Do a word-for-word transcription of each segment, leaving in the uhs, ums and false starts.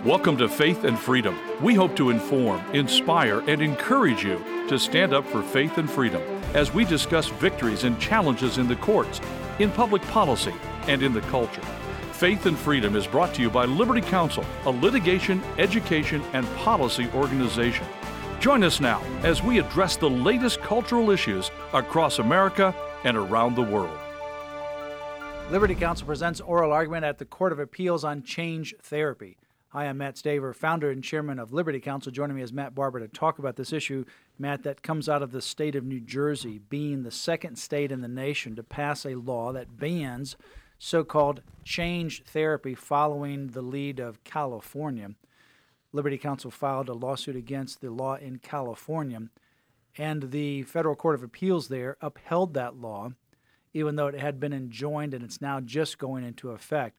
Welcome to Faith and Freedom. We hope to inform, inspire, and encourage you to stand up for faith and freedom as we discuss victories and challenges in the courts, in public policy, and in the culture. Faith and Freedom is brought to you by Liberty Counsel, a litigation, education, and policy organization. Join us now as we address the latest cultural issues across America and around the world. Liberty Counsel presents oral argument at the Court of Appeals on change therapy. Hi, I'm Matt Staver, founder and chairman of Liberty Counsel. Joining me is Matt Barber to talk about this issue, Matt, that comes out of the state of New Jersey, being the second state in the nation to pass a law that bans so-called change therapy following the lead of California. Liberty Counsel filed a lawsuit against the law in California, and the Federal Court of Appeals there upheld that law, even though it had been enjoined and it's now just going into effect.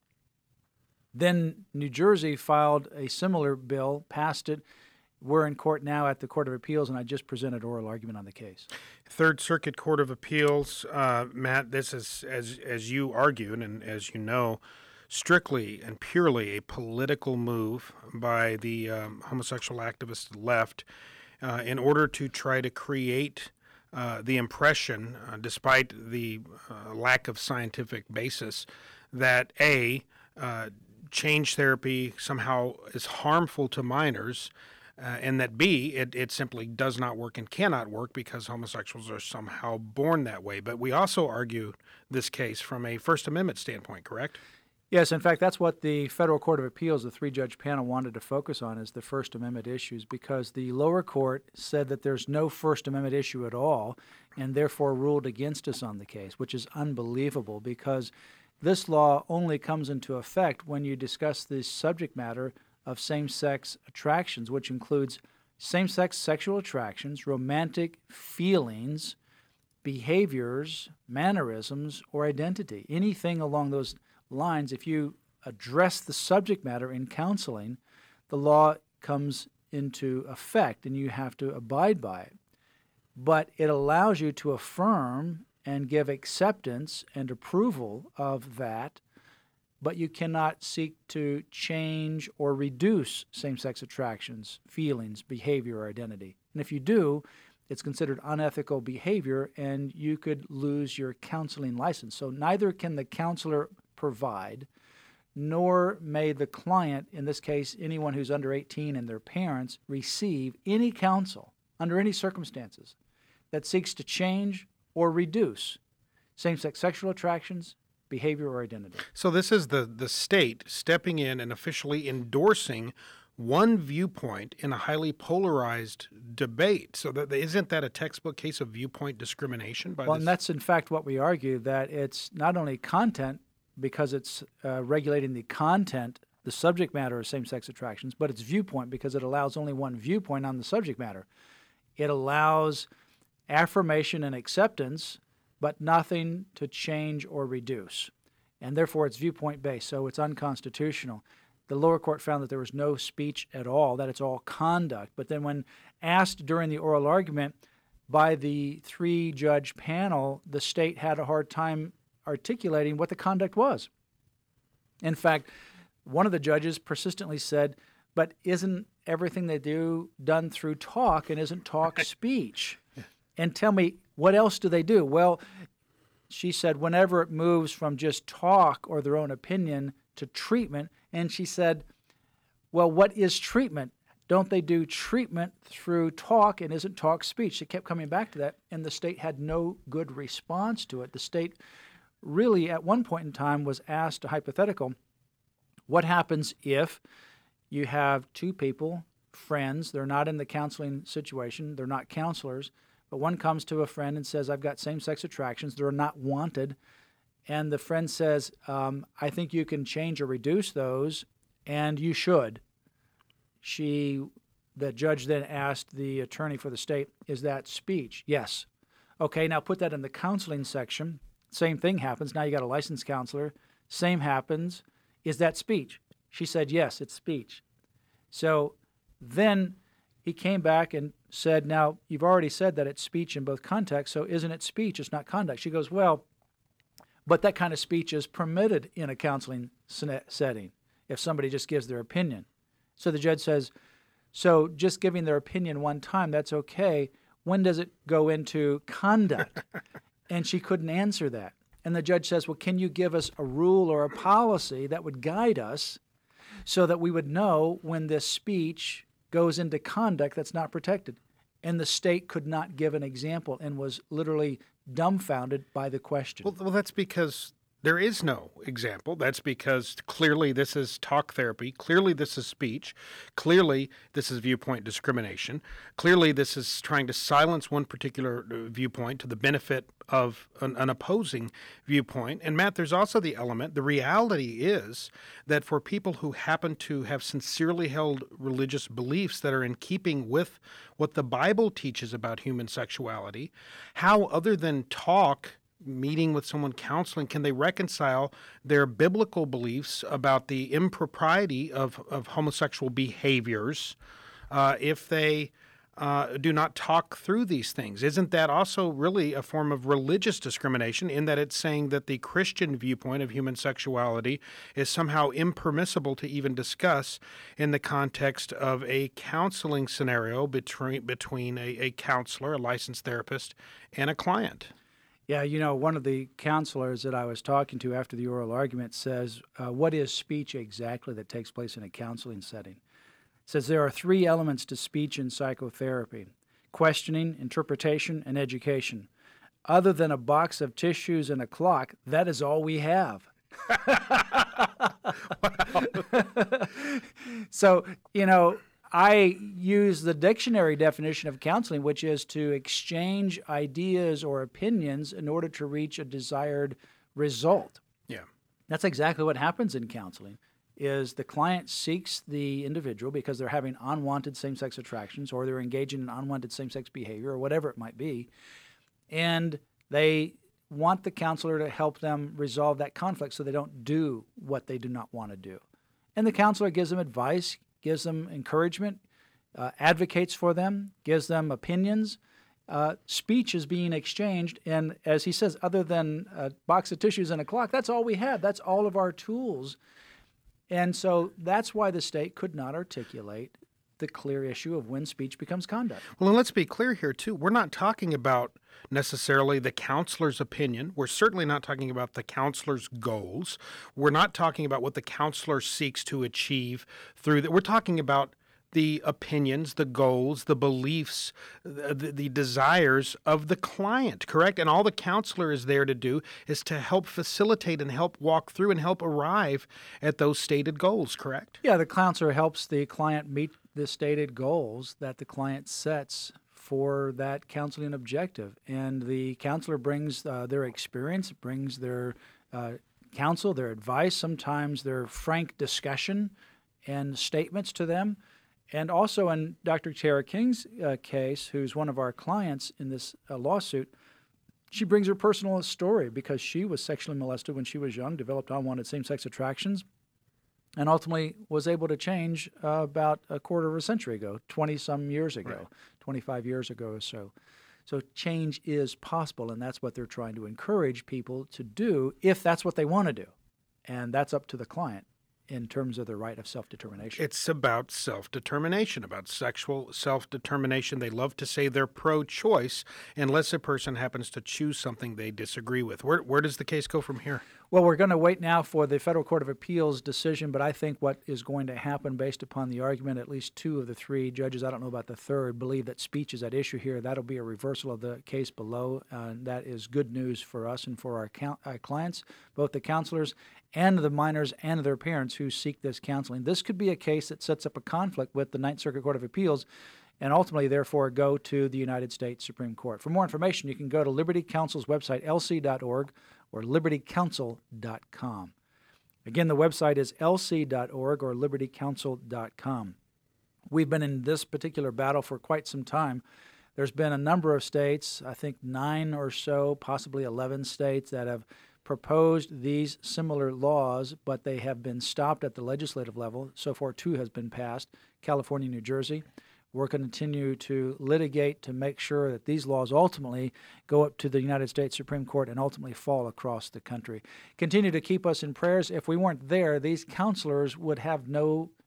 Then New Jersey filed a similar bill, passed it. We're in court now at the Court of Appeals, and I just presented oral argument on the case. Third Circuit Court of Appeals, uh, Matt, this is, as as you argued and as you know, strictly and purely a political move by the um, homosexual activist left uh, in order to try to create uh, the impression, uh, despite the uh, lack of scientific basis, that A, uh, change therapy somehow is harmful to minors, uh, and that B, it, it simply does not work and cannot work because homosexuals are somehow born that way. But we also argue this case from a First Amendment standpoint, correct? Yes, in fact, that's what the Federal Court of Appeals, the three-judge panel, wanted to focus on, is the First Amendment issues, because the lower court said that there's no First Amendment issue at all and therefore ruled against us on the case, which is unbelievable because this law only comes into effect when you discuss the subject matter of same-sex attractions, which includes same-sex sexual attractions, romantic feelings, behaviors, mannerisms, or identity. Anything along those lines, if you address the subject matter in counseling, the law comes into effect and you have to abide by it. But it allows you to affirm and give acceptance and approval of that, but you cannot seek to change or reduce same-sex attractions, feelings, behavior, or identity. And if you do, it's considered unethical behavior and you could lose your counseling license. So neither can the counselor provide, nor may the client, in this case anyone who's under eighteen and their parents, receive any counsel under any circumstances that seeks to change or reduce same-sex sexual attractions, behavior, or identity. So this is the, the state stepping in and officially endorsing one viewpoint in a highly polarized debate. So that, isn't that a textbook case of viewpoint discrimination? By well, this? And that's in fact what we argue, that it's not only content, because it's uh, regulating the content, the subject matter of same-sex attractions, but it's viewpoint because it allows only one viewpoint on the subject matter. It allows affirmation and acceptance, but nothing to change or reduce. And therefore, it's viewpoint-based, so it's unconstitutional. The lower court found that there was no speech at all, that it's all conduct. But then when asked during the oral argument by the three-judge panel, the state had a hard time articulating what the conduct was. In fact, one of the judges persistently said, but isn't everything they do done through talk, and isn't talk speech? And tell me, what else do they do? Well, she said, whenever it moves from just talk or their own opinion to treatment, and she said, well, what is treatment? Don't they do treatment through talk, and isn't talk speech? She kept coming back to that, and the state had no good response to it. The state really, at one point in time, was asked a hypothetical, what happens if you have two people, friends, they're not in the counseling situation, they're not counselors, but one comes to a friend and says, I've got same-sex attractions, they're not wanted, and the friend says, um, I think you can change or reduce those, and you should. She, the judge then asked the attorney for the state, is that speech? Yes. Okay, now put that in the counseling section. Same thing happens. Now you got a licensed counselor. Same happens. Is that speech? She said, yes, it's speech. So then he came back and said, now, you've already said that it's speech in both contexts, so isn't it speech? It's not conduct. She goes, well, but that kind of speech is permitted in a counseling setting if somebody just gives their opinion. So the judge says, so just giving their opinion one time, that's okay. When does it go into conduct? And she couldn't answer that. And the judge says, well, can you give us a rule or a policy that would guide us so that we would know when this speech goes into conduct that's not protected? And the state could not give an example and was literally dumbfounded by the question. Well, well, that's because there is no example. That's because clearly this is talk therapy. Clearly this is speech. Clearly this is viewpoint discrimination. Clearly this is trying to silence one particular viewpoint to the benefit of an, an opposing viewpoint. And Matt, there's also the element, the reality is that for people who happen to have sincerely held religious beliefs that are in keeping with what the Bible teaches about human sexuality, how other than talk, meeting with someone, counseling, can they reconcile their biblical beliefs about the impropriety of, of homosexual behaviors uh, if they uh, do not talk through these things? Isn't that also really a form of religious discrimination in that it's saying that the Christian viewpoint of human sexuality is somehow impermissible to even discuss in the context of a counseling scenario between, between a, a counselor, a licensed therapist, and a client? Yeah, you know, one of the counselors that I was talking to after the oral argument says, uh, what is speech exactly that takes place in a counseling setting? It says there are three elements to speech in psychotherapy: questioning, interpretation, and education. Other than a box of tissues and a clock, that is all we have. So, you know, I use the dictionary definition of counseling, which is to exchange ideas or opinions in order to reach a desired result. Yeah. That's exactly what happens in counseling, is the client seeks the individual because they're having unwanted same-sex attractions or they're engaging in unwanted same-sex behavior or whatever it might be, and they want the counselor to help them resolve that conflict so they don't do what they do not want to do. And the counselor gives them advice, gives them encouragement, uh, advocates for them, gives them opinions. Uh, speech is being exchanged, and as he says, other than a box of tissues and a clock, that's all we have. That's all of our tools. And so that's why the state could not articulate the clear issue of when speech becomes conduct. Well, and let's be clear here, too. We're not talking about necessarily the counselor's opinion. We're certainly not talking about the counselor's goals. We're not talking about what the counselor seeks to achieve through that. We're talking about the opinions, the goals, the beliefs, the, the desires of the client, correct? And all the counselor is there to do is to help facilitate and help walk through and help arrive at those stated goals, correct? Yeah, the counselor helps the client meet the stated goals that the client sets for that counseling objective. And the counselor brings uh, their experience, brings their uh, counsel, their advice, sometimes their frank discussion and statements to them. And also in Doctor Tara King's uh, case, who's one of our clients in this uh, lawsuit, she brings her personal story because she was sexually molested when she was young, developed unwanted same-sex attractions, and ultimately was able to change uh, about a quarter of a century ago, twenty-some years ago, right. twenty-five years ago or so. So change is possible, and that's what they're trying to encourage people to do if that's what they want to do. And that's up to the client in terms of the right of self-determination. It's about self-determination, about sexual self-determination. They love to say they're pro-choice unless a person happens to choose something they disagree with. Where, where does the case go from here? Well, we're going to wait now for the Federal Court of Appeals decision, but I think what is going to happen based upon the argument, at least two of the three judges, I don't know about the third, believe that speech is at issue here. That'll be a reversal of the case below. Uh, that is good news for us and for our, count, our clients, both the counselors and the minors and their parents who seek this counseling. This could be a case that sets up a conflict with the Ninth Circuit Court of Appeals and ultimately, therefore, go to the United States Supreme Court. For more information, you can go to Liberty Counsel's website, L C dot org, or liberty counsel dot com. Again, the website is L C dot org or liberty counsel dot com. We've been in this particular battle for quite some time. There's been a number of states, I think nine or so, possibly eleven states, that have proposed these similar laws, but they have been stopped at the legislative level. So far, two has been passed, California, New Jersey. We're going to continue to litigate to make sure that these laws ultimately go up to the United States Supreme Court and ultimately fall across the country. Continue to keep us in prayers. If we weren't there, these counselors would have no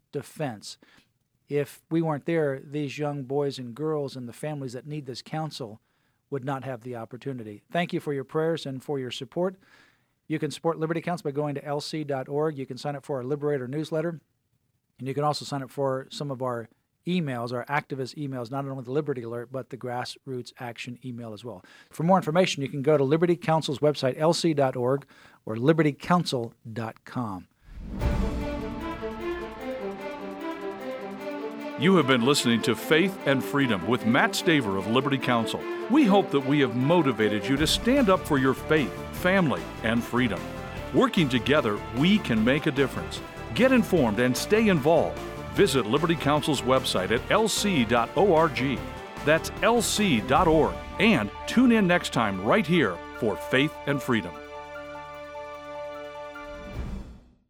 defense. If we weren't there, these young boys and girls and the families that need this counsel would not have the opportunity. Thank you for your prayers and for your support. You can support Liberty Counsel by going to L C dot org. You can sign up for our Liberator newsletter, and you can also sign up for some of our emails, our activist emails, not only the Liberty Alert, but the Grassroots Action email as well. For more information, you can go to Liberty Counsel's website, L C dot org, or liberty counsel dot com. You have been listening to Faith and Freedom with Matt Staver of Liberty Counsel. We hope that we have motivated you to stand up for your faith, family, and freedom. Working together, we can make a difference. Get informed and stay involved. Visit Liberty Counsel's website at L C dot org. That's L C dot org. And tune in next time right here for Faith and Freedom.